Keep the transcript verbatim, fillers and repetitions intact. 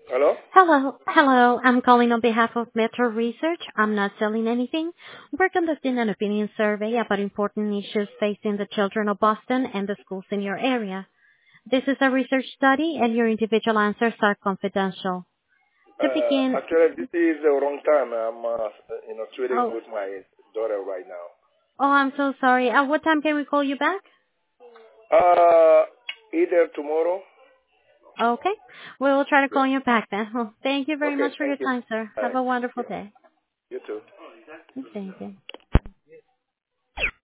Hello? Hello, hello. I'm calling on behalf of Metro Research. I'm not selling anything. We're conducting an opinion survey about important issues facing the children of Boston and the schools in your area. This is a research study, and your individual answers are confidential. To Uh, begin, actually, this is the wrong time. I'm, uh, you know, trading oh, with my daughter right now. oh, I'm so sorry. At what time can we call you back? Uh, either tomorrow. Okay, we will try to call Yeah. you back then. Well, thank you very Okay, much for your thank you. time, sir. Have Bye. a wonderful Yeah, day. you too. Thank you.